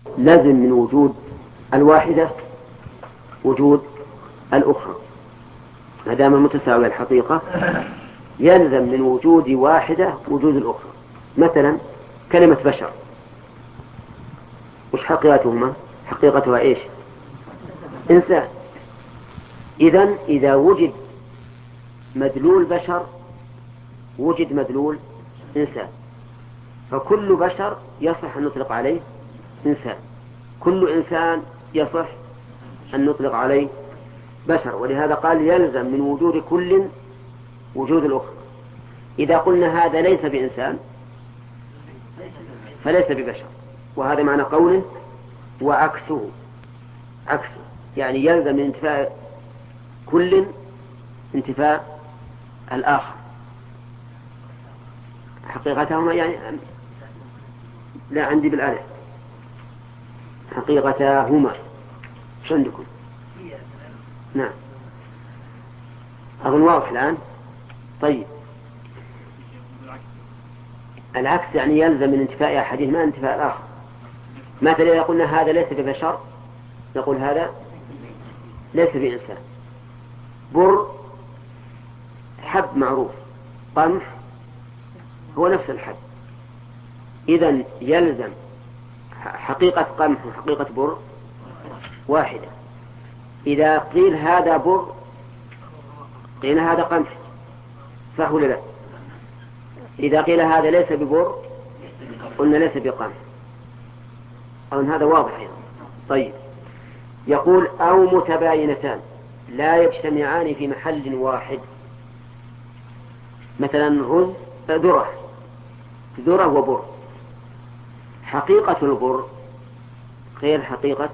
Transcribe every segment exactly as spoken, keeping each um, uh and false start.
لازم من وجود الواحدة وجود الأخرى، ما دام متساوية الحقيقة يلزم من وجود واحدة وجود الأخرى. مثلا كلمة بشر، وش حقيقتهما؟ حقيقتها إيش؟ إنسان. إذن إذا وجد مدلول بشر وجد مدلول إنسان، فكل بشر يصح أن نطلق عليه إنسان، كل إنسان يصح أن نطلق عليه بشر. ولهذا قال يلزم من وجود كل وجود الأخرى. إذا قلنا هذا ليس بإنسان فليس ببشر، وهذا معنى قوله وعكسه، عكسه يعني يلزم من انتفاء كل انتفاء الآخر. حقيقتهما يعني لا عندي بالألف، حقيقتهما شو عندكم؟ نعم أظن واضح الآن. طيب العكس يعني يلزم من انتفاء أحدهما انتفاء الآخر. مثلا إذا قلنا هذا ليس ببشر نقول هذا ليس بإنسان. بر حب معروف، قمح هو نفس الحب، إذن يلزم حقيقة قمح وحقيقة بر واحدة. إذا قيل هذا بر قيل هذا قمح، صح ولا لا؟ إذا قيل هذا ليس ببر قلنا ليس بقمح. أظن هذا واضح أيضا. طيب يقول أو متباينتان لا يجتمعان في محل واحد. مثلا رز ذرة، ذرة وبر، حقيقة البر غير حقيقة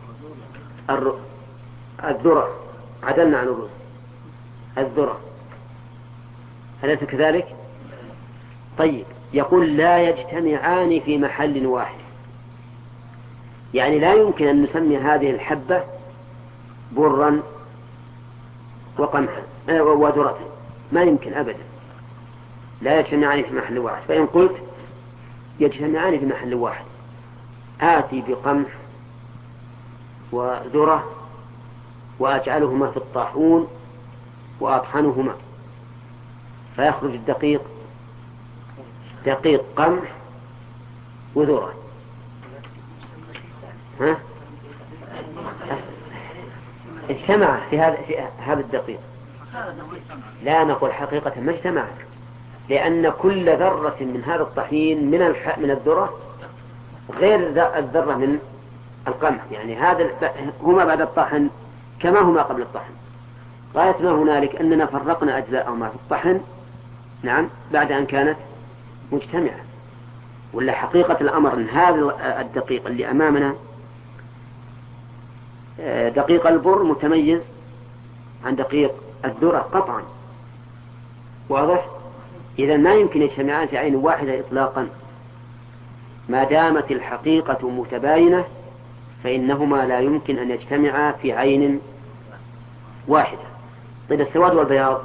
الذرة، عدلنا عن الرز الذرة، أليس كذلك؟ طيب يقول لا يجتمعان في محل واحد، يعني لا يمكن أن نسمي هذه الحبة برا وقمحا وذرة، ما يمكن أبدا، لا يجتمعان في محل واحد. فإن قلت يجتمعان في محل واحد آتي بقمح وذرة وأجعلهما في الطاحون وأطحنهما فيخرج الدقيق دقيق قمح وذرة، ها؟ اجتمع في هذا في هذا الدقيق. لا نقول حقيقة ما اجتمع، لأن كل ذرة من هذا الطحين من الح... من الذرة غير الذرة من القمح، يعني هذا هما بعد الطحن كما هما قبل الطحن. غاية ما هنالك أننا فرقنا أجزاءهما في الطحن، نعم، بعد أن كانت مجتمعة. ولا حقيقة الأمر أن هذا الدقيق اللي أمامنا دقيق البر متميز عن دقيق الذرة قطعا، واضح؟ إذا ما يمكن يجتمعان في عين واحدة إطلاقا، ما دامت الحقيقة متباينة فإنهما لا يمكن أن يجتمعا في عين واحدة. طيب السواد والبياض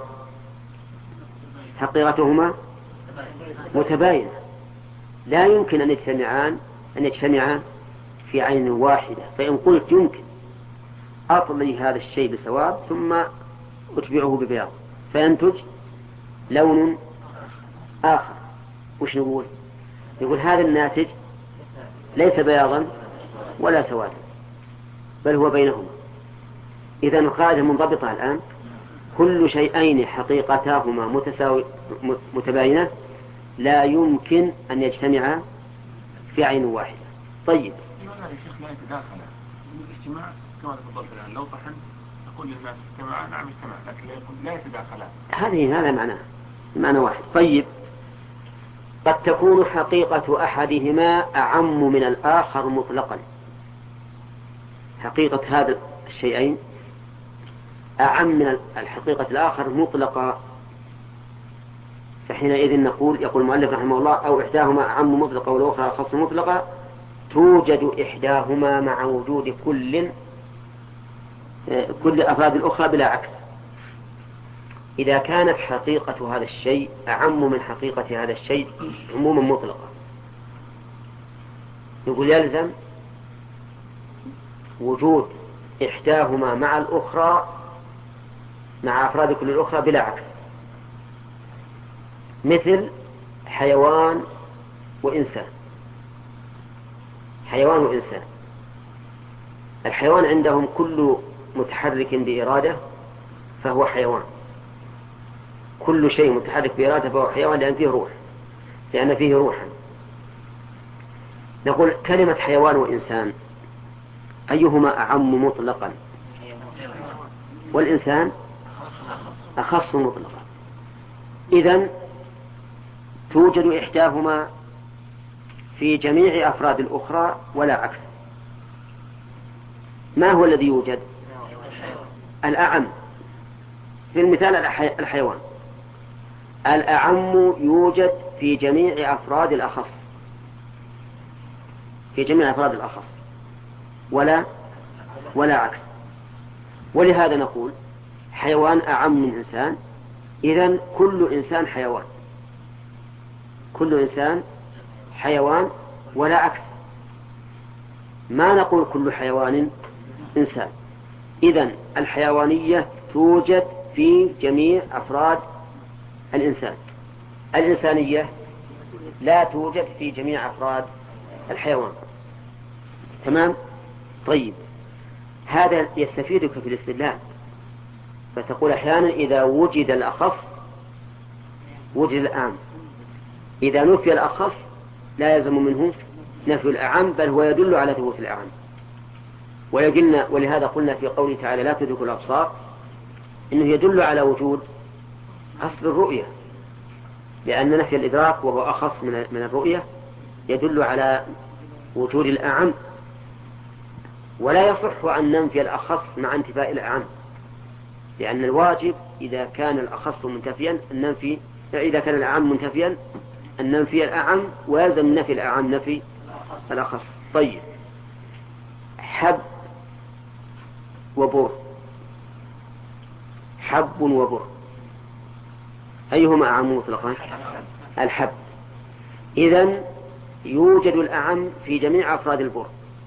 حقيقتهما متباينة، لا يمكن أن يجتمعان أن يجتمعا في عين واحدة. فإن قلت يمكن أطلي هذا الشيء بسواد ثم أتبعه ببياض فينتج لون آخر، وش نقول؟ يقول هذا الناتج ليس بياضا ولا سوادا بل هو بينهما. إذا القاعدة منضبطة الآن، كل شيئين حقيقتاهما متساوي متباينة لا يمكن أن يجتمعا في عين واحدة. طيب الاجتماع كما تفضلت الآن لو طحن أقول للناس اجتماعا نعم اجتماع، لكن لا يكون لا يتداخلان، هذه هذا معناه معنى واحد. طيب قد تكون حقيقة أحدهما أعم من الآخر مطلقا، حقيقة هذا الشيئين أعم من الحقيقة الآخر مطلقا، فحينئذ نقول يقول المؤلف رحمه الله أو إحداهما أعم مطلقا والأخرى أخص مطلقا توجد إحداهما مع وجود كل كل أفراد الأخرى بلا عكس. إذا كانت حقيقة هذا الشيء أعم من حقيقة هذا الشيء عموما مطلقا، يقول يلزم وجود إحداهما مع الأخرى مع أفراد كل الأخرى بلا عكس، مثل حيوان وإنسان. حيوان وإنسان، الحيوان عندهم كل متحرك بإرادة فهو حيوان، كل شيء متحرك بإرادة فهو حيوان لأن فيه روح، لأن فيه روحا. نقول كلمة حيوان وإنسان أيهما أعم مطلقا؟ والإنسان أخص مطلقا. إذن توجد إحداهما في جميع أفراد الأخرى ولا عكس. ما هو الذي يوجد؟ الأعم. في المثال الحيوان، الأعم يوجد في جميع أفراد الأخص، في جميع أفراد الأخص ولا ولا عكس. ولهذا نقول حيوان أعم من إنسان، إذن كل إنسان حيوان، كل إنسان حيوان ولا عكس. ما نقول كل حيوان إنسان. إذن الحيوانية توجد في جميع أفراد الإنسان، الإنسانية لا توجد في جميع أفراد الحيوان. تمام؟ طيب، هذا يستفيدك في الاستدلال، فتقول أحيانا إذا وجد الأخص وجد الأعم، إذا نفي الأخص لا يلزم منه نفي الأعم، بل هو يدل على ثبوت الأعم. ويقلنا ولهذا قلنا في قوله تعالى لا تدرك الأبصار إنه يدل على وجود أصل الرؤية، لأن نفي الإدراك وهو أخص من الرؤية يدل على وجود الأعم، ولا يصح أن ننفي الأخص مع انتفاء الأعم، لأن الواجب إذا كان الأخص منتفيا أن ننفي، إذا كان الأعم منتفيا أن ننفي الأعم، ويلزم نفي الأعم نفي الأخص. طيب، حب وبر، حب وبر أيهما أعم مطلقا؟ الحب. إذن يوجد الأعم في جميع أفراد البر.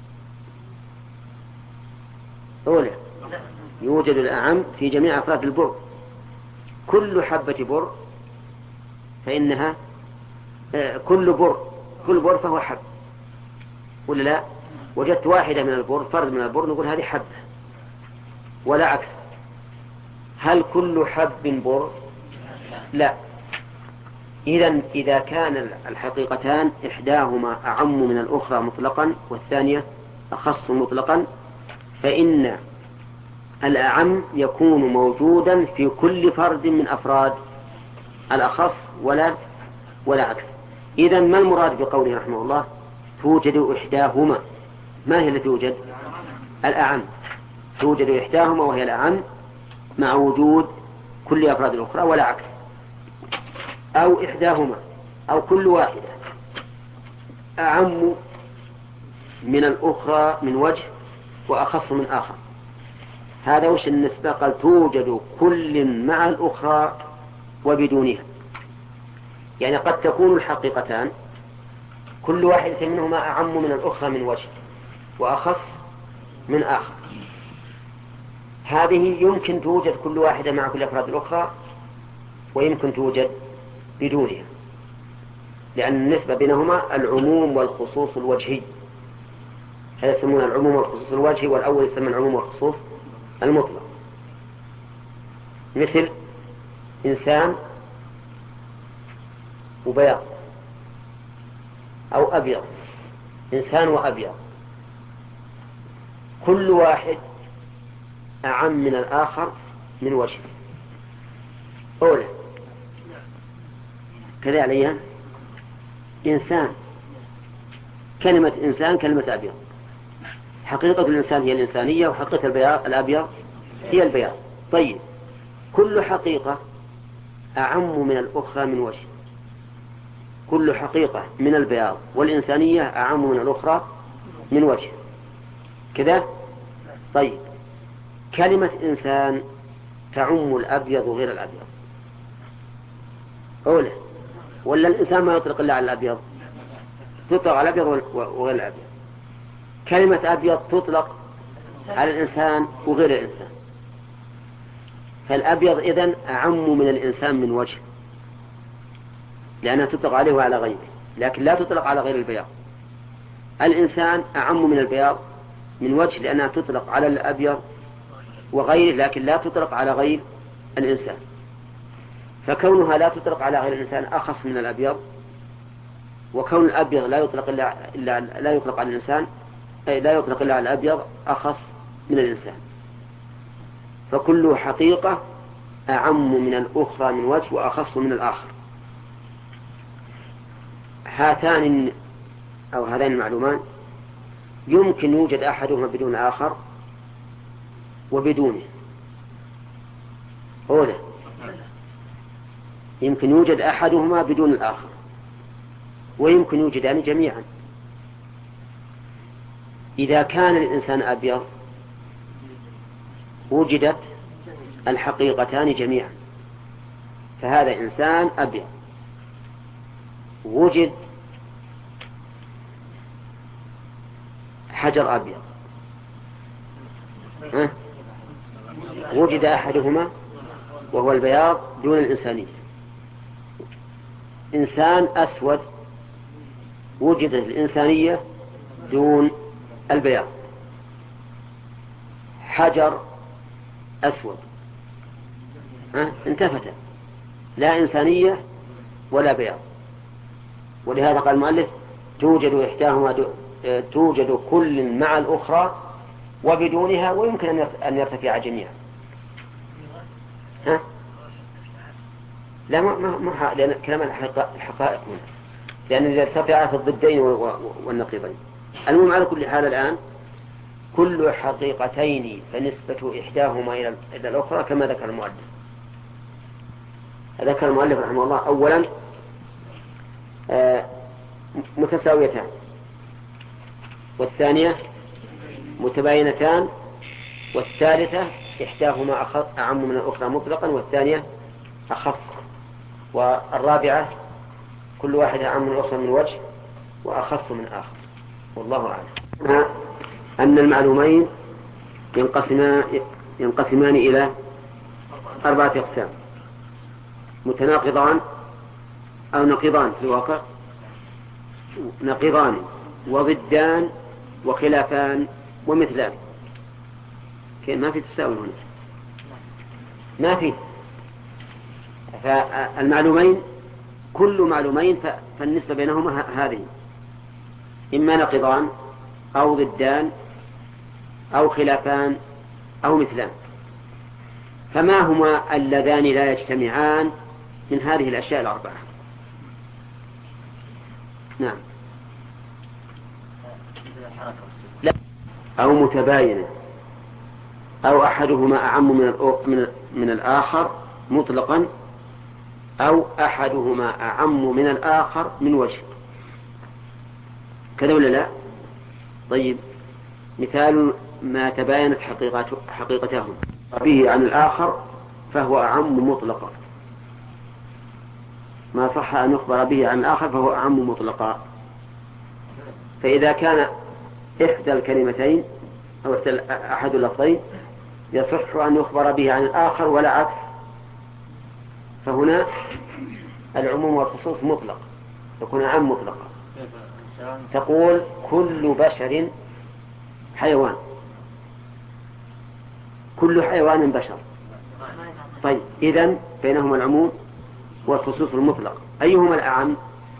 أولا يوجد الأعم في جميع أفراد البر، كل حبة بر فإنها آه كل بر كل بر فهو حب، ولا لا؟ وجدت واحدة من البر، فرد من البر، نقول هذه حبة، ولا عكس. هل كل حب بر؟ لا. إذن إذا كان الحقيقتان إحداهما أعم من الأخرى مطلقا والثانية أخص مطلقا، فإن الأعم يكون موجودا في كل فرد من أفراد الأخص ولا ولا عكس. إذن ما المراد بقوله رحمه الله توجد إحداهما؟ ما هي التي توجد؟ الأعم. توجد إحداهما وهي الأعم مع وجود كل أفراد الأخرى ولا عكس. أو إحداهما أو كل واحدة أعم من الأخرى من وجه وأخص من آخر. هذا وش النسبة؟ قال توجد كل مع الأخرى وبدونها، يعني قد تكون الحقيقتان كل واحدة منهما أعم من الأخرى من وجه وأخص من آخر. هذه يمكن توجد كل واحدة مع كل أفراد الأخرى، ويمكن توجد بدونها، لأن النسبة بينهما العموم والخصوص الوجهي. هذا يسمونه العموم والخصوص الوجهي، والأول يسمى العموم والخصوص المطلق. مثل إنسان وبياض، أو أبيض، إنسان وأبيض، كل واحد أعم من الآخر من وجه. أولا كذا عليها إنسان، كلمة إنسان كلمة أبيض، حقيقة الإنسان هي الإنسانية، وحقيقة البياض الأبيض هي البياض. طيب، كل حقيقة أعم من الأخرى من وجه، كل حقيقة من البياض والإنسانية أعم من الأخرى من وجه كذا. طيب، كلمة إنسان تعم الأبيض وغير الأبيض. أولا، ولا الإنسان ما يطلق إلا على الأبيض؟ تطلق على الأبيض وغير الأبيض. كلمة أبيض تطلق على الإنسان وغير الإنسان. فالأبيض إذن أعم من الإنسان من وجه، لأنها تطلق عليه وعلى غيره، لكن لا تطلق على غير البياض. الإنسان أعم من البياض من وجه، لأنها تطلق على الأبيض وغيره، لكن لا تطلق على غير الإنسان. فكونها لا تطلق على غير الإنسان أخص من الأبيض، وكون الأبيض لا يطلق إلا, إلا لا يطلق على الإنسان، أي لا يطلق إلا على الأبيض أخص من الإنسان. فكل حقيقة أعم من الأخرى من وجه وأخص من الآخر. هاتان أو هذين المعلومان يمكن يوجد أحدهما بدون الآخر وبدونه. أولا يمكن يوجد أحدهما بدون الآخر، ويمكن يوجدان جميعا. إذا كان الإنسان أبيض وجدت الحقيقتان جميعا، فهذا إنسان أبيض. وجد حجر أبيض، ها؟ وجد أحدهما وهو البياض دون الإنسانية. إنسان أسود وجدت الإنسانية دون البياض. حجر أسود، ها؟ انتفت، لا إنسانية ولا بياض. ولهذا قال المؤلف توجد إحداهما توجد كل مع الأخرى وبدونها، ويمكن أن يرتفع جميعا. ها؟ لا ما ما ما لأن كلام الحقائق هنا، لأن إذا ارتفع في الضدين والنقيضين. المهم على كل حال الآن كل حقيقتين فنسبة إحداهما إلى الأخرى كما ذكر المؤلف. ذكر المؤلف رحمه الله أولا آه متساويتان، والثانية متباينتان، والثالثة إحداهما أعم من الأخرى مطلقا والثانية أخف، والرابعة كل واحدة أعم من الأخرى من وجه وأخص من آخر. والله أعلم. أن المعلومين ينقسمان ينقسمان إلى أربعة أقسام: متناقضان أو نقيضان في الواقع، نقيضان وضدان وخلافان ومثلان. ما في تساوي هنا، ما في. فالمعلومين كل معلومين فالنسبة بينهما هذه، إما نقيضان أو ضدان أو خلافان أو مثلان. فما هما اللذان لا يجتمعان من هذه الأشياء الأربعة؟ نعم. لا. أو متباينة، أو أحدهما أعم من من الآخر مطلقا، أو أحدهما أعم من الآخر من وجه. كذا ولا لا؟ طيب، مثال ما تباينت حقيقتهم به عن الآخر فهو أعم مطلقا. ما صح أن يخبر به عن الآخر فهو أعم مطلقا. فإذا كان إحدى الكلمتين أو أحد اللفظين يصح أن يخبر به عن الآخر ولا عكس، فهنا العموم والخصوص مطلق، يكون عام مطلقا. تقول كل بشر حيوان، كل حيوان بشر. طيب، إذن بينهما العموم والخصوص المطلق، أيهما الأعم؟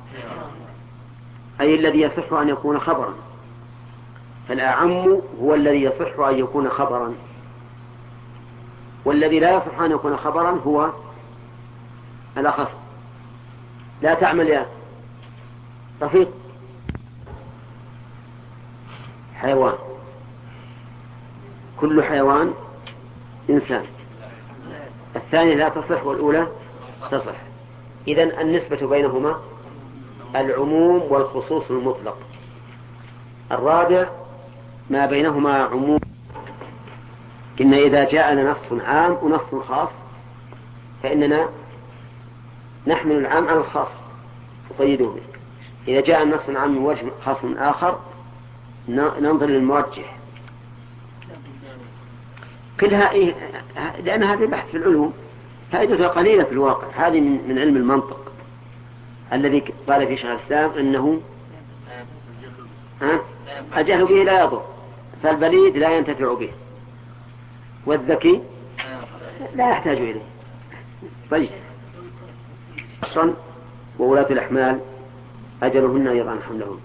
أي الذي يصح أن يكون خبرا. فالأعم هو الذي يصح أن يكون خبرا، والذي لا يصح أن يكون خبرا هو الأخص. لا تعمل يا رفيق. حيوان، كل حيوان إنسان. الثانية لا تصح والأولى تصح. إذن النسبة بينهما العموم والخصوص المطلق. الرابع ما بينهما عموم، إن إذا جاءنا نص عام ونص خاص فإننا نحمل العام على الخاص نقيده به. إذا جاء النص عام من وجه خاص من آخر ننظر للمرجح. كلها إيه؟ لأن هذا بحث في العلوم فائدتها قليلة في الواقع. هذه من علم المنطق الذي قال فيه شيخ الإسلام أنه الجهل به لا يضر، فالبليد لا ينتفع به، والذكي لا يحتاج إليه. طيب، أصلا وولاة الأحمال أجلهن يضعن حملهن.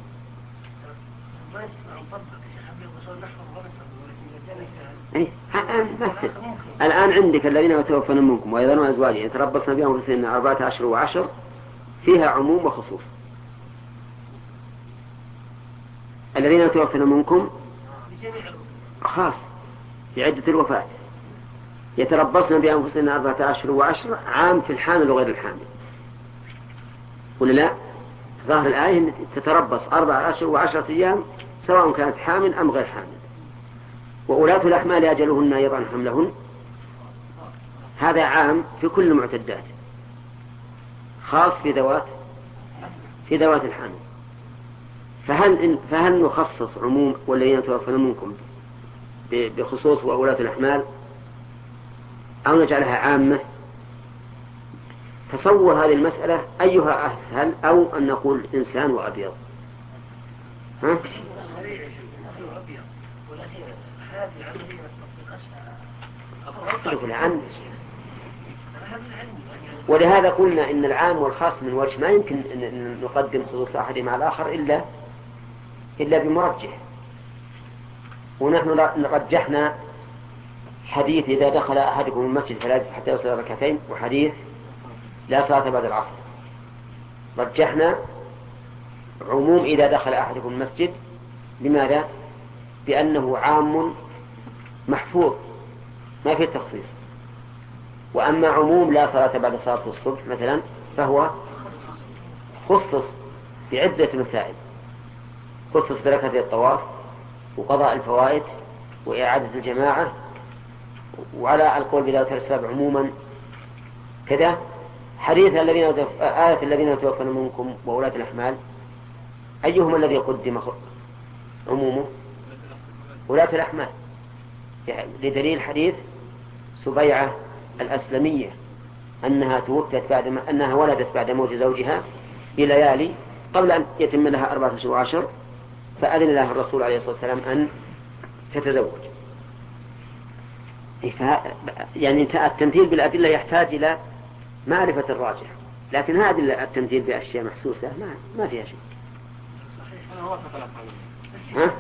إيه؟ مثل الآن عندك الذين يتوفون منكم ويذرون أزواجا يتربصن بهم في سن أربعة عشر وعشر، فيها عموم وخصوص. الذين يتوفون منكم خاص في عدة الوفاة، يتربصن بأنفسهن أربعة عشر وعشر، عام في الحامل وغير الحامل. ولا لا؟ ظاهر الآية تتربص أربعة عشر وعشرة أيام سواء كانت حامل أم غير حامل. وأولاة الأحمال أجلهن يضعن حملهن، هذا عام في كل المعتدات، خاص في ذوات في ذوات الحمل. فهل فهل نخصص عموم والذين يتوفون منكم بخصوص وأولاة الأحمال أو نجعلها عامة؟ تصور هذه المسألة أيها أسهل، أو أن نقول إنسان وأبيض؟ ها؟ ولهذا قلنا إن العام والخاص من وجه ما يمكن أن نقدم خصوص أحد مع الآخر إلا إلا بمرجح. ونحن رجحنا حديث إذا دخل أحدكم المسجد فلا يجلس حتى يصلي ركعتين، وحديث لا صلاة بعد العصر. رجحنا عموم إذا دخل أحدكم المسجد. لماذا؟ بأنه عام محفوظ ما في التخصيص. وأما عموم لا صلاة بعد صلاة الصبح مثلا فهو خصص بعدة مسائل، خصص بركة الطواف وقضاء الفوائد وإعادة الجماعة، وعلى القول بذلك الأسباب عموما كذا. حديث الذين آية الذين يتوفون منكم وولاة الأحمال، أيهما الذي قدم عمومه؟ ولاة الأحمال، لدليل حديث سبيعة الأسلمية أنها توفت بعد ما أنها ولدت بعد موت زوجها بليالي قبل أن يتم لها أربعة أشهر وعشر، فأذن لها الرسول عليه الصلاة والسلام أن تتزوج. يعني التمثيل بالأدلة يحتاج إلى معرفة الراجح، لكن هذا التمثيل بأشياء محسوسة ما ما فيها شيء. ها؟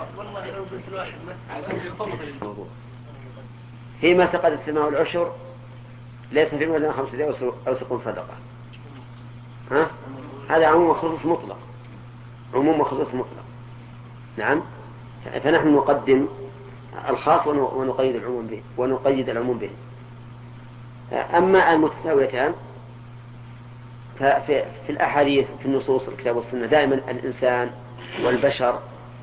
فيما سقط السماء والعشر ليس في المدن خمسة أوسق صدقة. ها؟ هذا عموم وخصوص مطلق، عموم وخصوص مطلق. نعم. فنحن نقدم الخاص ونقيد العموم به ونقيد العموم به. أما المتساويتان ففي في الأحاديث في النصوص الكتاب والسنة دائما الإنسان والبشر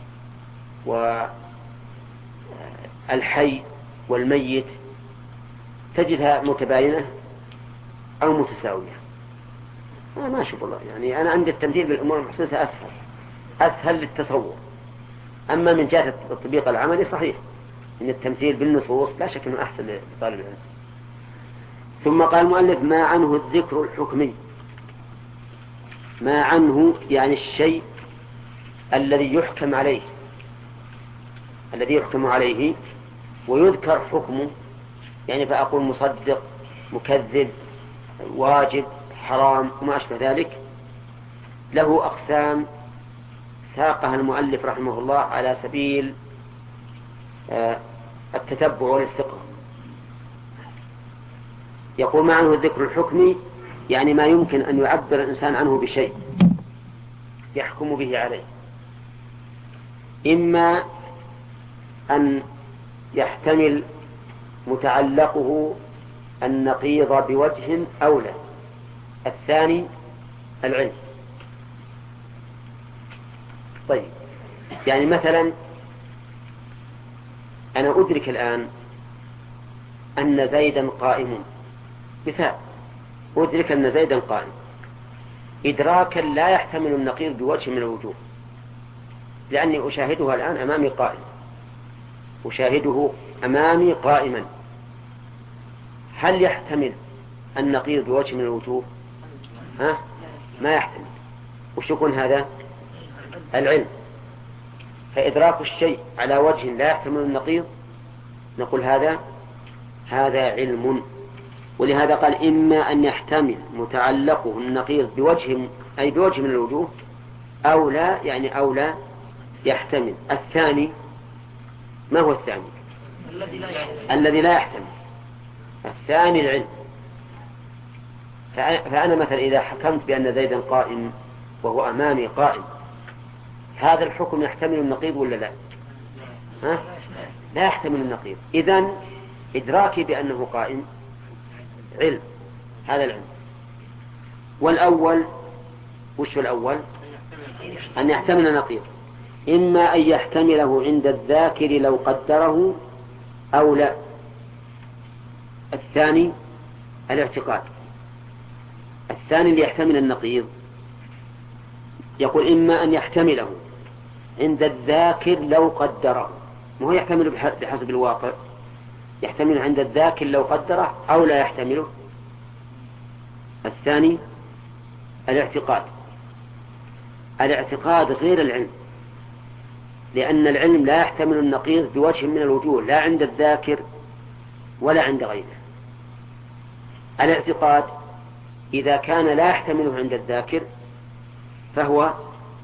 والحي والميت تجدها متباينة أو متساوية. أنا ما أشوف والله، يعني أنا عندي التمثيل بالأمور المحسوسة أسهل أسهل للتصور. أما من جهة التطبيق العملي صحيح إن التمثيل بالنصوص لا شك أنه أحسن لطالب العلم. ثم قال المؤلف ما عنه الذكر الحكمي. ما عنه يعني الشيء الذي يحكم عليه الذي يحكم عليه ويذكر حكمه، يعني فأقول مصدق مكذب واجب حرام وما أشبه ذلك. له أقسام ساقها المؤلف رحمه الله على سبيل التتبع والاستقراء. يقول ما عنه الذكر الحكمي يعني ما يمكن أن يعبر الإنسان عنه بشيء يحكم به عليه، إما أن يحتمل متعلقه النقيض بوجه أو لا. الثاني العلم. طيب، يعني مثلا أنا أدرك الآن أن زيدا قائم، مثال أدرك أن زيدا قائم إدراكا لا يحتمل النقيض بوجه من الوجوه، لأني أشاهده الآن أمامي قائم، أشاهده أمامي قائما، هل يحتمل النقيض بوجه من الوجوه؟ ها؟ ما يحتمل. وش يكون هذا؟ العلم. فإدراك الشيء على وجه لا يحتمل النقيض نقول هذا هذا علم. ولهذا قال إما أن يحتمل متعلقه النقيض بوجه أي بوجه من الوجوه أو لا، يعني أو لا يحتمل. الثاني ما هو الثاني؟ الذي لا يحتمل. الثاني العلم. فأنا مثلا إذا حكمت بأن زيدا قائم وهو أمامي قائم، هذا الحكم يحتمل النقيض ولا لا؟ ها؟ لا يحتمل النقيض. إذن إدراكي بأنه قائم علم، هذا العلم. والأول وش الأول؟ أن يحتمل النقيض، إما أن يحتمله عند الذاكر لو قدره أو لا. الثاني الاعتقاد. الثاني اللي يحتمل النقيض يقول إما أن يحتمله عند الذاكر لو قدره، ما هو يحتمل بحسب الواقع، يحتمل عند الذاكر لو قدره أو لا يحتمله. الثاني الاعتقاد. الاعتقاد غير العلم، لأن العلم لا يحتمل النقيض بوجه من الوجوه، لا عند الذاكر ولا عند غيره. الاعتقاد إذا كان لا يحتمله عند الذاكر فهو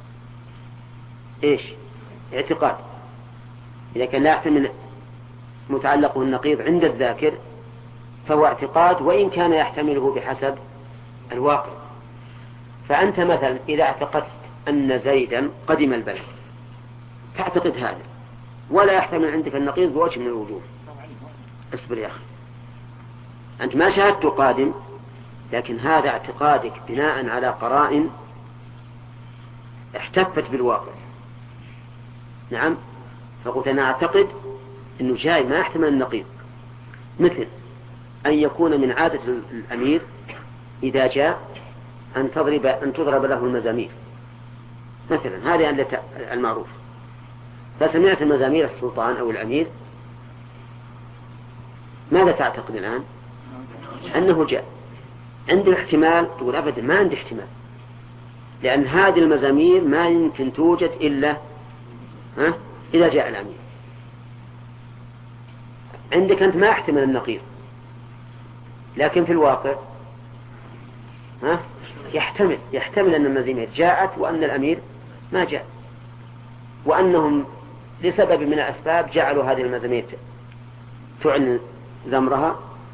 إيش؟ اعتقاد. إذا كان لا يحتمل متعلقه النقيض عند الذاكر فهو اعتقاد، وإن كان يحتمله بحسب الواقع. فأنت مثلا إذا اعتقدت أن زيدا قدم البلد تعتقد هذا ولا يحتمل عندك النقيض بوجه من الوجوه. اصبر يا أخي، أنت ما شاهدت قادم، لكن هذا اعتقادك بناء على قرائن احتفت بالواقع. نعم، فقلت أنا أعتقد أنه جاي ما يحتمل النقيض. مثل أن يكون من عادة الأمير إذا جاء أن تضرب أن تضرب له المزامير مثلا، هذه المعروف. فسمعت المزامير السلطان أو الأمير، ماذا تعتقد الآن؟ أنه جاء. عندي احتمال؟ تقول أبدا ما عندي احتمال، لأن هذه المزامير ما يمكن توجد إلا ها إذا جاء الأمير. عندك أنت ما يحتمل النقيض، لكن في الواقع ها يحتمل يحتمل أن المزامير جاءت وأن الأمير ما جاء، وأنهم لسبب من الأسباب جعلوا هذه المزامير تعلن زمرها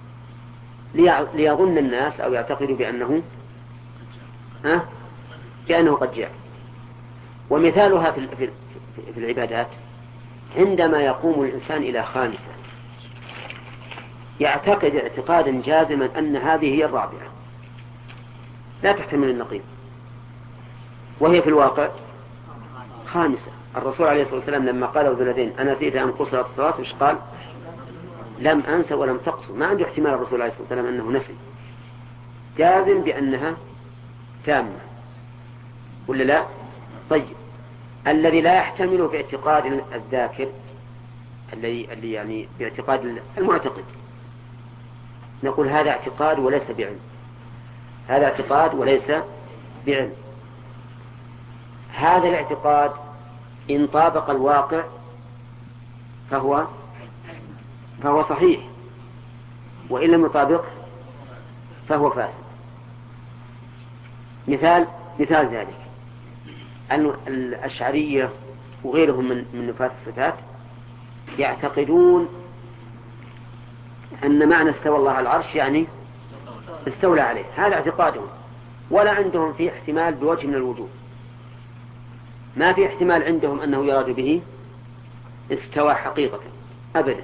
ليظن الناس أو يعتقدوا بأنه ها بأنه قد جاء. ومثالها في في العبادات عندما يقوم الإنسان إلى خامسة يعتقد اعتقادا جازما أن هذه هي الرابعة لا تحتمل النقيض، وهي في الواقع خامسة. الرسول عليه الصلاة والسلام لما قال ذو اليدين أنا نسيت أن قصرت الصلاة وش قال؟ لم أنسى ولم تقصر. ما عنده احتمال الرسول عليه الصلاة والسلام أنه نسي، جازم بأنها تامة ولا لا؟ طيب، الذي لا يحتمل باعتقاد الذاكر الذي اللي يعني باعتقاد المعتقد نقول هذا اعتقاد وليس بعلم، هذا اعتقاد وليس بعلم. هذا الاعتقاد إن طابق الواقع فهو فهو صحيح، وإن لم يطابق فهو فاسد. مثال مثال ذلك أن الأشعرية وغيرهم من من نفاة الصفات يعتقدون أن معنى استوى الله على العرش يعني استولى عليه، هذا اعتقادهم، ولا عندهم فيه احتمال بوجه من الوجوه. ما في احتمال عندهم أنه يراد به استوى حقيقة أبدا.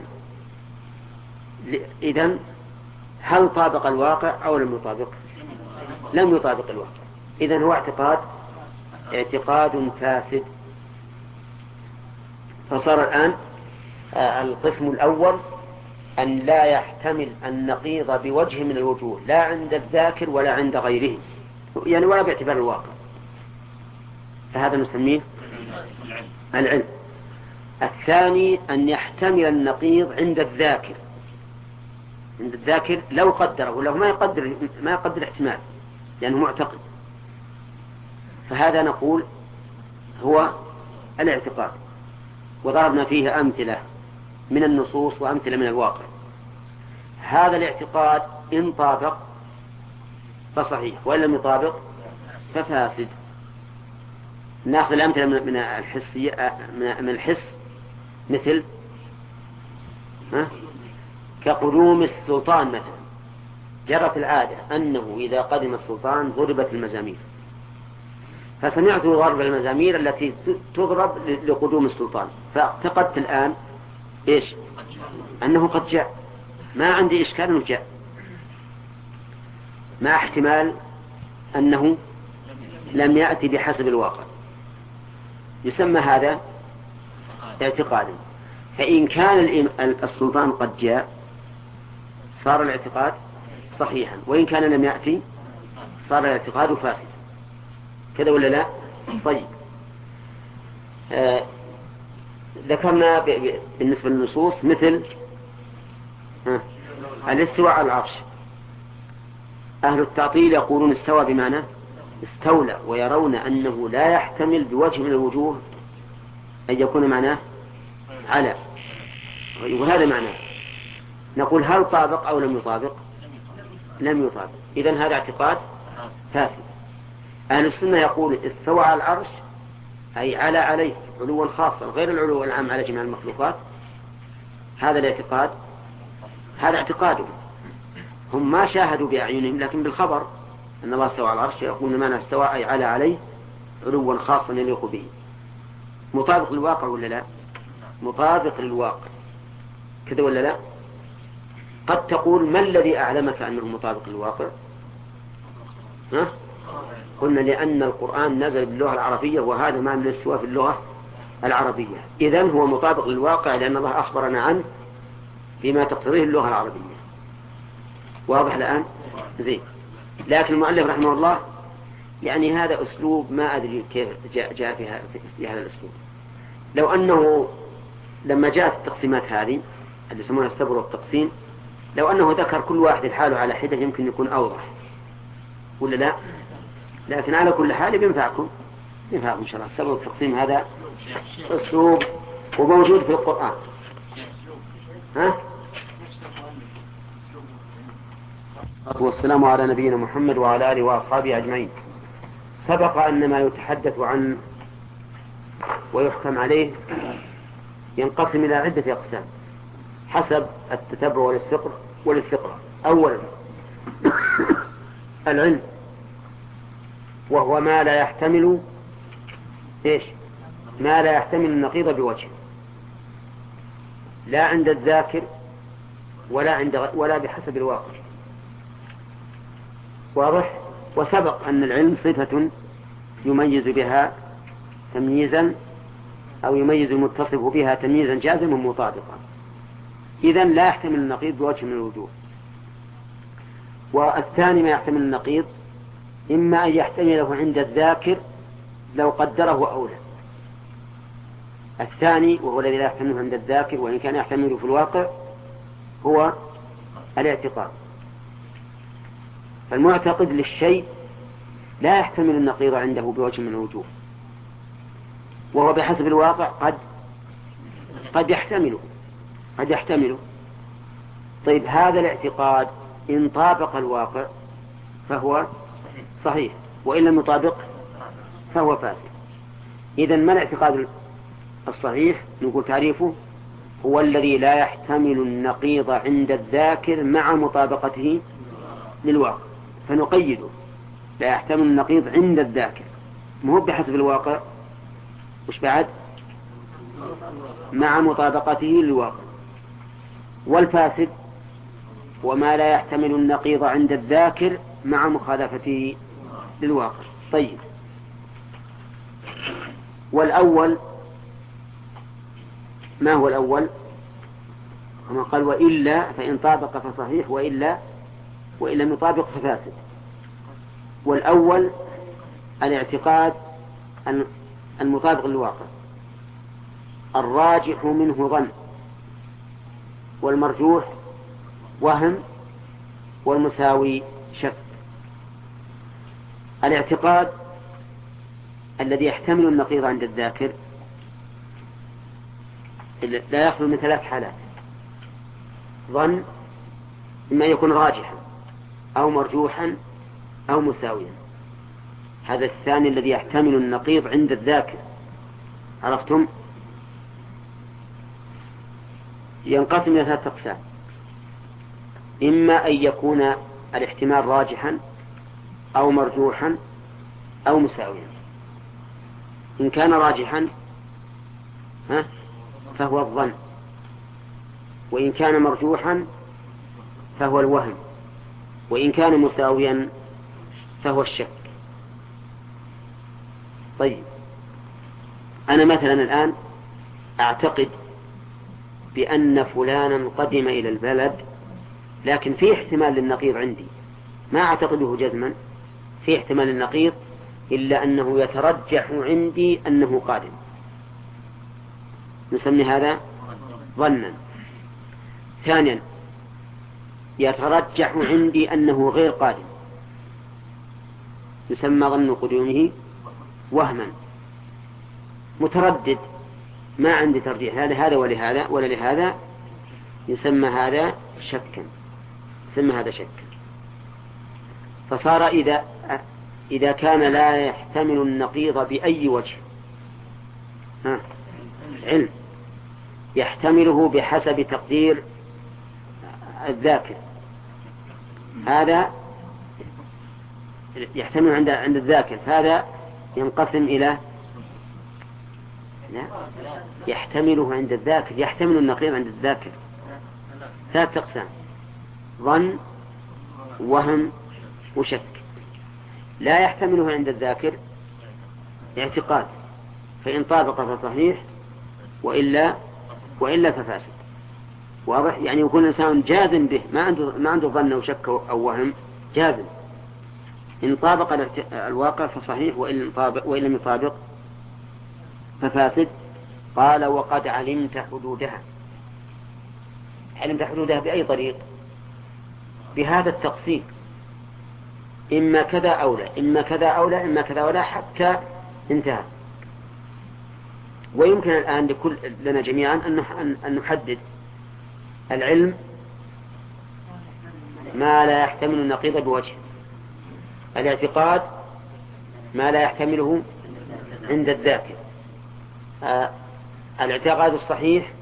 إذن هل طابق الواقع أو لم يطابق؟ لم يطابق الواقع. إذن هو اعتقاد اعتقاد فاسد. فصار الآن القسم الأول أن لا يحتمل النقيض بوجه من الوجوه لا عند الذاكر ولا عند غيره، يعني ولا باعتبار الواقع، فهذا نسميه العلم. الثاني أن يحتمل النقيض عند الذاكر، عند الذاكر لو قدره، ولو ما يقدر ما يقدر احتمال لأنه معتقد، فهذا نقول هو الاعتقاد. وضربنا فيه أمثلة من النصوص وأمثلة من الواقع. هذا الاعتقاد إن طابق فصحيح وإن لم يطابق ففاسد. نأخذ الأمثلة من الحسية من الحس، مثل ها؟ كقدوم السلطان مثلا، جرت العادة أنه إذا قدم السلطان ضربت المزامير، فسمعت ضرب المزامير التي تضرب لقدوم السلطان، فاعتقدت الآن إيش؟ أنه قد جاء، ما عندي إشكال أنه جاء، مع احتمال أنه لم يأتي بحسب الواقع. يسمى هذا اعتقادا. فإن كان السلطان قد جاء صار الاعتقاد صحيحا، وإن كان لم يأتي صار الاعتقاد فاسدا. كذا ولا لا؟ طيب، آه ذكرنا ب... ب... بالنسبة للنصوص مثل آه الاستواء على العرش. أهل التعطيل يقولون استوى بمعنى استولى، ويرون أنه لا يحتمل بوجه من الوجوه أن يكون معناه على، وهذا معناه. نقول هل طابق أو لم يطابق؟ لم يطابق. إذن هذا اعتقاد فاسد. أهل السنة يقول استوى على العرش أي على عليه علوا خاصا غير العلو العام على جميع المخلوقات. هذا الاعتقاد هذا اعتقادهم، هم ما شاهدوا بأعينهم لكن بالخبر أن الله استوى على العرش يقول معنى استوى أي على عليه علوا خاصا يليق به. مطابق للواقع ولا لا؟ مطابق للواقع. كذا ولا لا؟ قد تقول ما الذي أعلمك أنه مطابق للواقع؟ ها؟ قلنا لأن القرآن نزل باللغة العربية، وهذا معنى الاستواء في اللغة العربية. إذن هو مطابق للواقع لأن الله أخبرنا عنه بما تقتضيه اللغة العربية. واضح الآن؟ زين. لكن المؤلف رحمه الله يعني هذا أسلوب ما أدري كيف جاء, جاء فيها في هذا الأسلوب. لو أنه لما جاءت التقسيمات هذه اللي يسمونها السبر والتقسيم، لو أنه ذكر كل واحد الحال على حدة يمكن يكون أوضح ولا لا؟ لكن على كل حال بينفعكم ينفعكم إن شاء الله. السبر والتقسيم هذا أسلوب وموجود في القرآن. ها؟ والسلام على نبينا محمد وعلى آله وأصحابه أجمعين. سبق أن ما يتحدث عن ويحكم عليه ينقسم إلى عدة أقسام حسب التتبع والاستقراء والاستقراء. أولا العلم، وهو ما لا يحتمل إيش؟ ما لا يحتمل النقيض بوجه، لا عند الذاكر ولا عند ولا بحسب الواقع. واضح؟ وسبق أن العلم صفة يميز بها تمييزا أو يميز المتصف بها تمييزا جازما مطابقا، إذن لا يحتمل النقيض بوجه من الوجوه. والثاني ما يحتمل النقيض إما أن يحتمله عند الذاكر لو قدره أو لا. الثاني وهو الذي لا يحتمله عند الذاكر وإن كان يحتمله في الواقع هو الاعتقاد. فالمعتقد للشيء لا يحتمل النقيض عنده بوجه من الوجوه، وهو بحسب الواقع قد قد يحتمله قد يحتمله طيب هذا الاعتقاد إن طابق الواقع فهو صحيح، وإن لم يطابق فهو فاسد. إذن ما الاعتقاد الصحيح؟ نقول تعريفه هو الذي لا يحتمل النقيض عند الذاكر مع مطابقته للواقع. فنقيده لا يحتمل النقيض عند الذاكر، مو بحسب الواقع، وش بعد؟ مع مطابقته للواقع. والفاسد وما لا يحتمل النقيض عند الذاكر مع مخالفته للواقع. طيب، والأول ما هو الأول؟ كما قال وإلا فإن طابق فصحيح وإلا وإن لم يطابق ففاسد. والأول الاعتقاد المطابق للواقع، الراجح منه ظن، والمرجوح وهم، والمساوي شك. الاعتقاد الذي يحتمل النقيض عند الذاكر لا يخلو من ثلاث حالات: ظن إما يكون راجحا أو مرجوحا أو مساويا. هذا الثاني الذي يحتمل النقيض عند الذاكر. عرفتم؟ ينقسم إلى ثلاثة أقسام: إما أن يكون الاحتمال راجحا أو مرجوحا أو مساويا. إن كان راجحا ها فهو الظن، وإن كان مرجوحا فهو الوهم، وإن كان مساويا فهو الشك. طيب، أنا مثلا الآن أعتقد بأن فلانا قدم إلى البلد، لكن في احتمال للنقيض عندي، ما أعتقده جزما، في احتمال للنقيض إلا أنه يترجح عندي أنه قادم، نسمي هذا ظنا. ثانيا، يترجح عندي أنه غير قادم، يسمى ظن قدومه وهما. متردد، ما عندي ترجيح هذا هذا ولهذا ولا لهذا، يسمى هذا شكا، يسمى هذا شكا. فصار إذا إذا كان لا يحتمل النقيض بأي وجه، ها علم يحتمله بحسب تقدير الذاكر، هذا يحتمل عند عند الذاكر، فهذا ينقسم إلى لا يحتمله عند الذاكر، يحتمل النقيض عند الذاكر ثلاث أقسام: ظن، وهم، وشك. لا يحتمله عند الذاكر اعتقاد، فإن طابق فصحيح وإلا وإلا ففاسد. واضح؟ يعني يكون الإنسان جازم به، ما عنده ما عنده ظن أو شك أو وهم، جازم. إن طابق الواقع فصحيح، وإن طابق وإن لم يطابق ففاسد. قال: وقد علمت حدودها. علمت حدودها بأي طريق؟ بهذا التقسيم: إما كذا أو لا، إما كذا أو لا، إما كذا ولا، حتى انتهى. ويمكن الآن لكل لنا جميعا أن نحدد العلم ما لا يحتمل النقيض بوجه، الاعتقاد ما لا يحتمله عند الذاكر، آه الاعتقاد الصحيح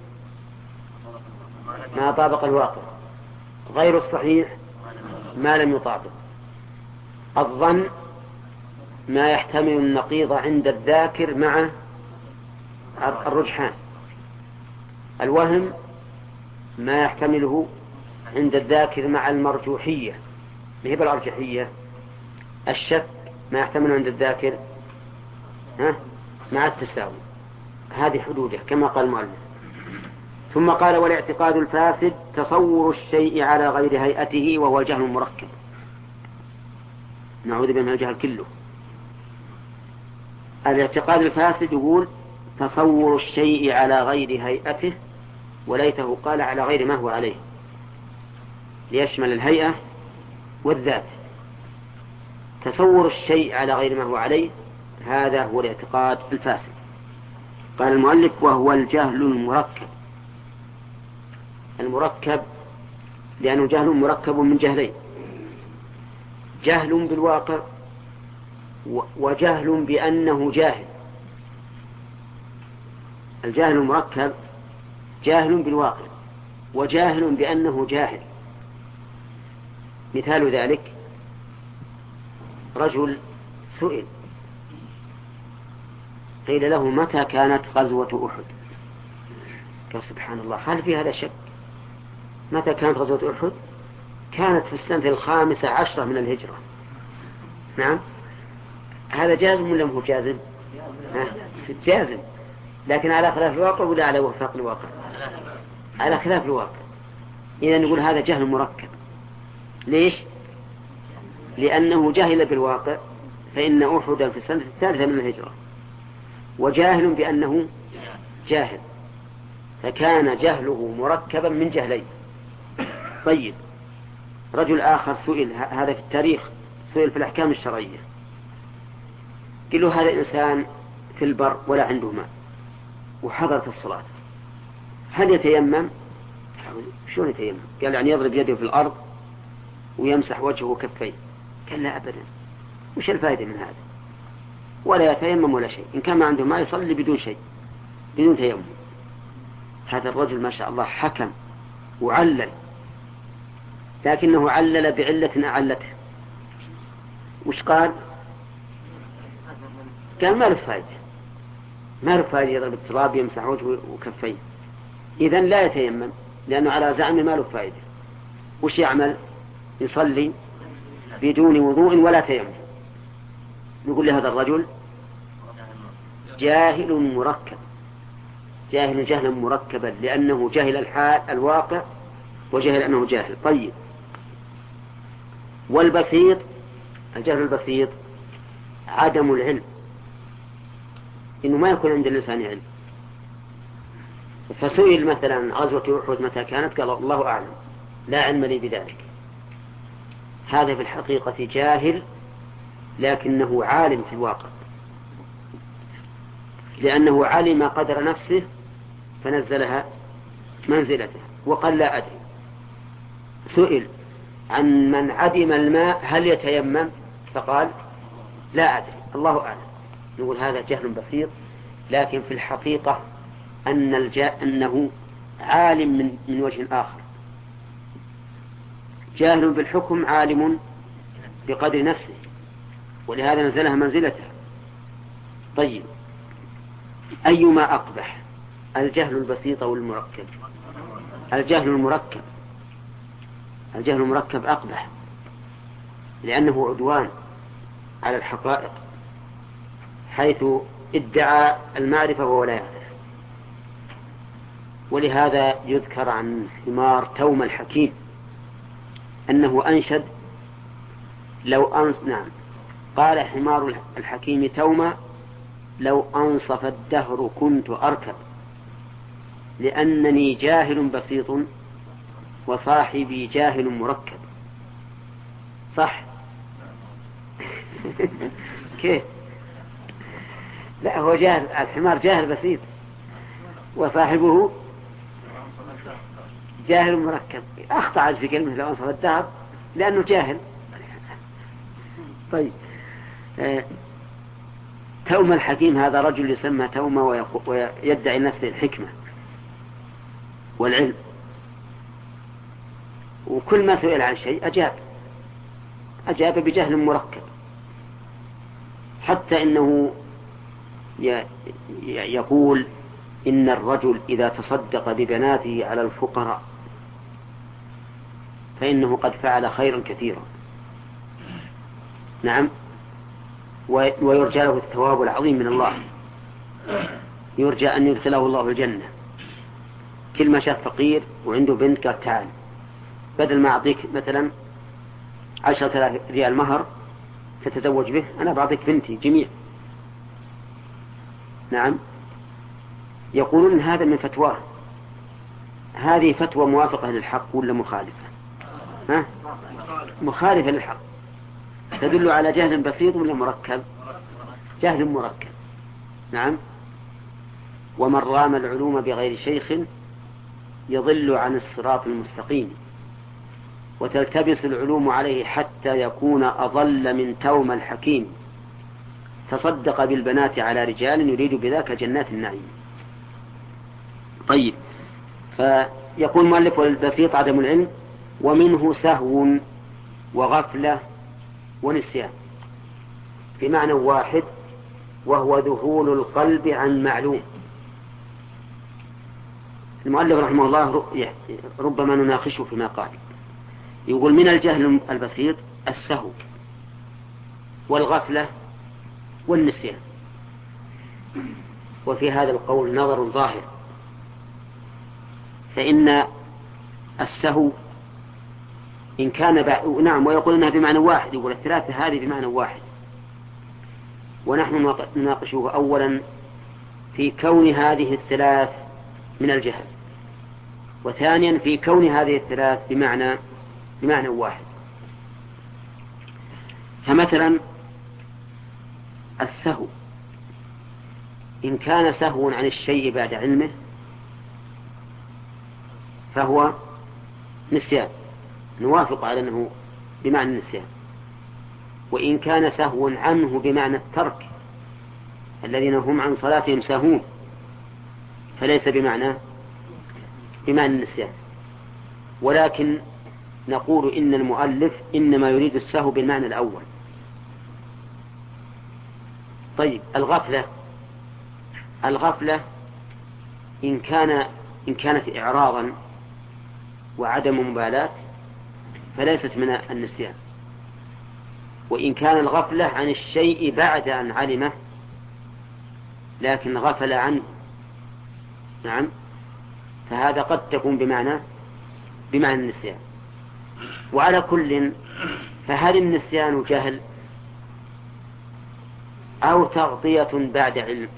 ما طابق الواقع، غير الصحيح ما لم يطابق، الظن ما يحتمل النقيض عند الذاكر مع الرجحان، الوهم ما يحتمله عند الذاكر مع المرجوحية ما هي بالأرجحية، الشك ما يحتمله عند الذاكر ها مع التساوي. هذه حدوده كما قال المؤلف. ثم قال: والاعتقاد الفاسد تصور الشيء على غير هيئته، وهو الجهل المركب. نعوذ بالله من الجهل كله. الاعتقاد الفاسد يقول تصور الشيء على غير هيئته، وليته قال على غير ما هو عليه، ليشمل الهيئة والذات. تصور الشيء على غير ما هو عليه، هذا هو الاعتقاد الفاسد. قال المؤلف: وهو الجهل المركب. المركب لأنه جهل مركب من جهلين: جهل بالواقع وجهل بأنه جاهل. الجهل المركب جاهل بالواقع وجاهل بأنه جاهل. مثال ذلك: رجل سئل قيل له: متى كانت غزوة أحد؟ قال: سبحان الله، هل في هذا شك؟ متى كانت غزوة أحد؟ كانت في السنة الخامسة عشرة من الهجرة. نعم، هذا جازم ولا مو جازم؟ جازم، لكن على خلاف الواقع ولا على وفاق الواقع؟ على خلاف الواقع. إذا نقول هذا جهل مركب. ليش؟ لأنه جاهل بالواقع، فإن أحد في السنة الثالثة من الهجرة، وجاهل بأنه جاهل، فكان جهله مركبا من جهلين. طيب، رجل آخر سئل، هذا في التاريخ، سئل في الأحكام الشرعية، قال له هذا إنسان في البر ولا عنده ماء وحضرت الصلاة، هل يتيمم؟ شلون يتيمم؟ قال يعني يضرب يده في الأرض ويمسح وجهه وكفيه. قال لا أبدا، وش الفائدة من هذا؟ ولا يتيمم ولا شيء، إن كان ما عنده ماء يصلي بدون شيء، بدون تيمم. هذا الرجل ما شاء الله حكم وعلل، لكنه علل بعلة أعلته. وش قال؟ قال ما له فائدة، ما له فائدة يضرب التراب يمسح وجهه وكفيه، إذن لا يتيمم، لأنه على زعم ما له فائدة. وش يعمل؟ يصلي بدون وضوء ولا تيمم. نقول لهذا الرجل جاهل مركب، جاهل جهلا مركبا، لأنه جاهل الحال الواقع وجهل أنه جاهل. طيب، والبسيط، الجهل البسيط عدم العلم، إنه ما يكون عند الإنسان علم. فسئل مثلا غزوة أحد متى كانت؟ قال الله أعلم، لا علم لي بذلك. هذا في الحقيقة جاهل لكنه عالم في الواقع، لأنه علم قدر نفسه فنزلها منزلته وقال لا أدري. سئل عن من عدم الماء هل يتيمم؟ فقال لا أدري، الله أعلم. نقول هذا جهل بسيط، لكن في الحقيقة أن الجا... أنه عالم من... من وجه آخر، جاهل بالحكم عالم بقدر نفسه، ولهذا نزلها منزلته. طيب، أيما أقبح، الجهل البسيط أو المركب؟ الجهل المركب، الجهل المركب أقبح، لأنه عدوان على الحقائق، حيث ادعى المعرفة وهو لا يعرف. ولهذا يذكر عن حمار توم الحكيم أنه أنشد لو أنص نعم قال حمار الحكيم توما لو أنصف الدهر كنت أركب، لأنني جاهل بسيط وصاحبي جاهل مركب. صح؟ كيف؟ لا، هو جاهل، الحمار جاهل بسيط وصاحبه جاهل مركب. أخطأ في كلمة لو أنصف الدهر لأنه جاهل. طيب، آه توم الحكيم هذا رجل يسمى تومة ويدعي نفسه الحكمة والعلم، وكل ما سئل عن شيء أجاب أجاب بجهل مركب، حتى إنه يقول إن الرجل إذا تصدق ببناته على الفقراء فإنه قد فعل خيرا كثيرا. نعم، ويرجى له الثواب العظيم من الله، يرجى أن يدخله الله الجنة. كل ما شاف فقير وعنده بنت قال تعال، بدل ما أعطيك مثلا عشرة آلاف ريال مهر تتزوج به، أنا بعطيك بنتي جميع. نعم، يقولون هذا من فتواه. هذه فتوى موافقة للحق ولا مخالفة؟ ها؟ مخالفة للحق، تدل على جهل بسيط ولا مركب؟ جهل مركب. نعم، ومن رام العلوم بغير شيخ يضل عن الصراط المستقيم، وتلتبس العلوم عليه حتى يكون أضل من توم الحكيم، تصدق بالبنات على رجال يريد بذاك جنات النعيم. طيب، فيقول مؤلف والبسيط عدم العلم، ومنه سهو وغفلة ونسيان بمعنى واحد، وهو ذهول القلب عن معلوم. المؤلف رحمه الله ربما نناقشه فيما قال، يقول من الجهل البسيط السهو والغفلة والنسيان. وفي هذا القول نظر ظاهر، فإن السهو إن كان بع... نعم، ويقول إنها بمعنى واحد، يقول الثلاثة هذه بمعنى واحد، ونحن نناقشه أولا في كون هذه الثلاث من الجهل، وثانيا في كون هذه الثلاث بمعنى بمعنى واحد. فمثلا السهو إن كان سهوا عن الشيء بعد علمه فهو نسيان، نوافق على أنه بمعنى النسيان. وإن كان سهو عنه بمعنى الترك الذين هم عن صلاتهم ساهون فليس بمعنى بمعنى النسيان. ولكن نقول إن المؤلف إنما يريد السهو بالمعنى الأول. طيب الغفلة الغفلة إن كان إن كانت إعراضا وعدم مبالاة فليست من النسيان. وإن كان الغفلة عن الشيء بعد أن علمه لكن غفل عنه نعم فهذا قد تكون بمعنى بمعنى النسيان. وعلى كل فهل النسيان جهل أو تغطية بعد علم؟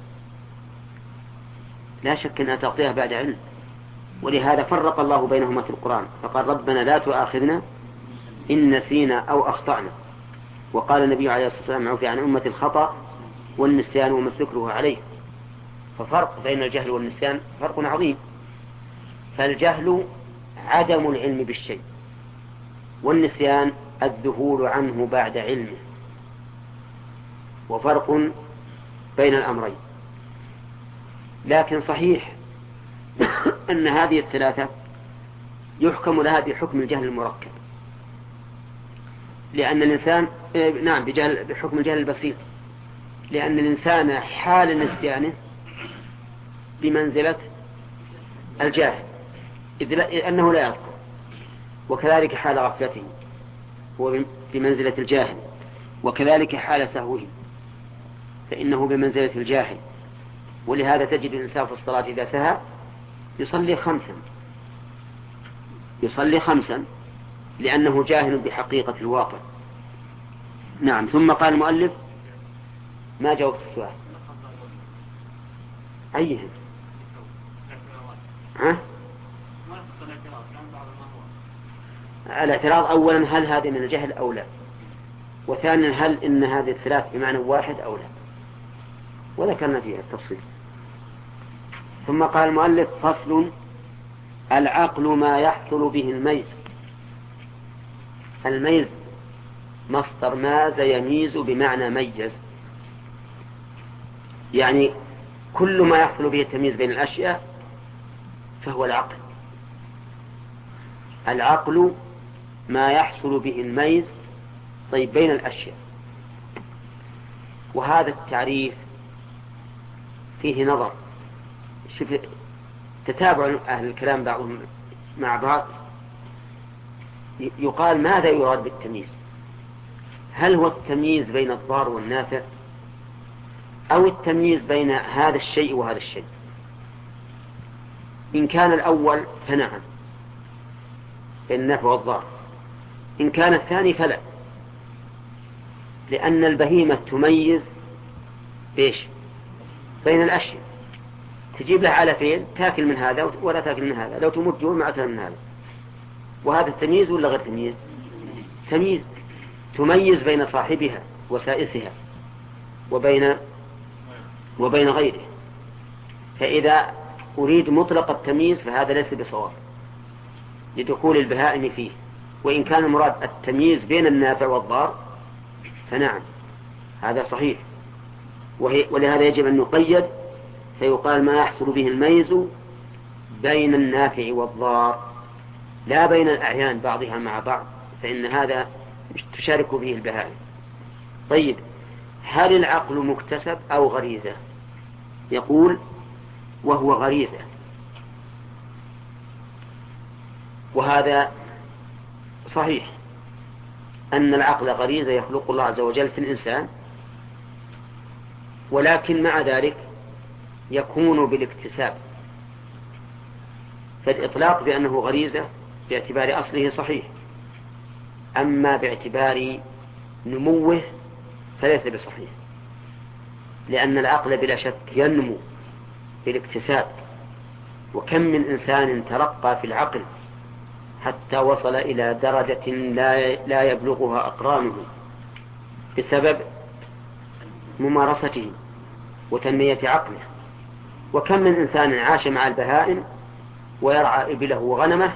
لا شك أنها تغطية بعد علم، ولهذا فرق الله بينهما في القرآن فقال ربنا لا تؤاخذنا إن نسينا أو أخطأنا. وقال النبي عليه الصلاة والسلام عفي عن أمة الخطأ والنسيان وما استكره عليه. ففرق بين الجهل والنسيان فرق عظيم. فالجهل عدم العلم بالشيء، والنسيان الذهول عنه بعد علمه، وفرق بين الأمرين. لكن صحيح أن هذه الثلاثة يحكم لها بحكم الجهل المركب، لأن الإنسان نعم بجهل بحكم الجهل البسيط، لأن الإنسان حال نسيانه بمنزلة الجاهل إذ أنه لا يذكر، وكذلك حال غفلته هو بمنزلة الجاهل، وكذلك حال سهوه فإنه بمنزلة الجاهل. ولهذا تجد الإنسان في الصلاة إذا سهى يصلي خمسا يصلي خمسا لأنه جاهل بحقيقة الواقع. نعم. ثم قال المؤلف ما جاوبت السؤال أيهم ها؟ الاعتراض أولا هل هذه من الجهل أو لا، وثانيا هل إن هذه الثلاث بمعنى واحد أو لا، وذكرنا فيها التفصيل. ثم قال المؤلف فصل العقل ما يحصل به الميز. الميز مصدر ماز يميز بمعنى ميز، يعني كل ما يحصل به التمييز بين الأشياء فهو العقل. العقل ما يحصل به الميز طيب بين الأشياء. وهذا التعريف فيه نظر. شوف تتابع أهل الكلام بعضهم مع بعض. يقال ماذا يراد بالتمييز؟ هل هو التمييز بين الضار والنافع أو التمييز بين هذا الشيء وهذا الشيء؟ إن كان الأول فنعم بين النافع والضار، إن كان الثاني فلا، لأن البهيمة تميز بإيش بين الأشياء، تجيب له علفين تاكل من هذا ولا تاكل من هذا، لو تمر جوع ما أكل من هذا. وهذا التمييز ولا غير تمييز؟ تمييز، تميز بين صاحبها وسائسها وبين وبين غيره. فإذا أريد مطلق التمييز فهذا ليس بصواب لدخول البهائم فيه. وإن كان المراد التمييز بين النافع والضار فنعم هذا صحيح، ولهذا يجب أن نقيد فيقال ما يحصل به الميز بين النافع والضار لا بين الأعيان بعضها مع بعض، فإن هذا تشارك به البهائم. طيب هل العقل مكتسب أو غريزة؟ يقول وهو غريزة، وهذا صحيح أن العقل غريزة يخلق الله عز وجل في الإنسان، ولكن مع ذلك يكون بالاكتساب. فالإطلاق بأنه غريزة باعتبار أصله صحيح، أما باعتبار نموه فليس بصحيح، لأن العقل بلا شك ينمو بالاكتساب، وكم من إنسان ترقى في العقل حتى وصل إلى درجة لا لا يبلغها أقرانه بسبب ممارسته وتنمية عقله. وكم من إنسان عاش مع البهائم ويرعى إبله وغنمه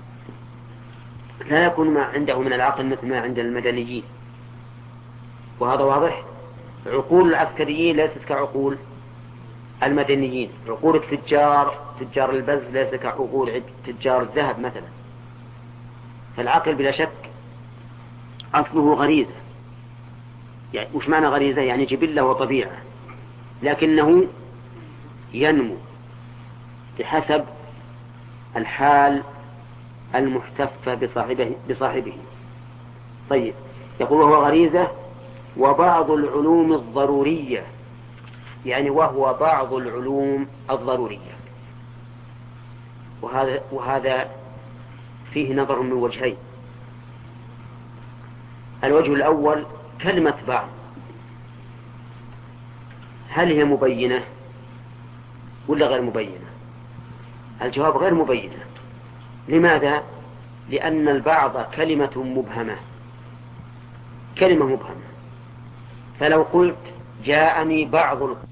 لا يكون ما عنده من العقل مثل ما عند المدنيين. وهذا واضح. عقول العسكريين ليست كعقول المدنيين، عقول التجار تجار البز ليس كعقول تجار الذهب مثلا. فالعقل بلا شك أصله غريزة. يعني وش معنى غريزة؟ يعني جبلة وطبيعة، لكنه ينمو بحسب الحال المحتفة بصاحبه, بصاحبه. طيب، يقول وهو غريزة وبعض العلوم الضرورية، يعني وهو بعض العلوم الضرورية. وهذا, وهذا فيه نظر من وجهين. الوجه الأول كلمة بعض، هل هي مبينة ولا غير مبينة؟ الجواب غير مبينة. لماذا؟ لأن البعض كلمة مبهمة، كلمة مبهمة. فلو قلت جاءني بعض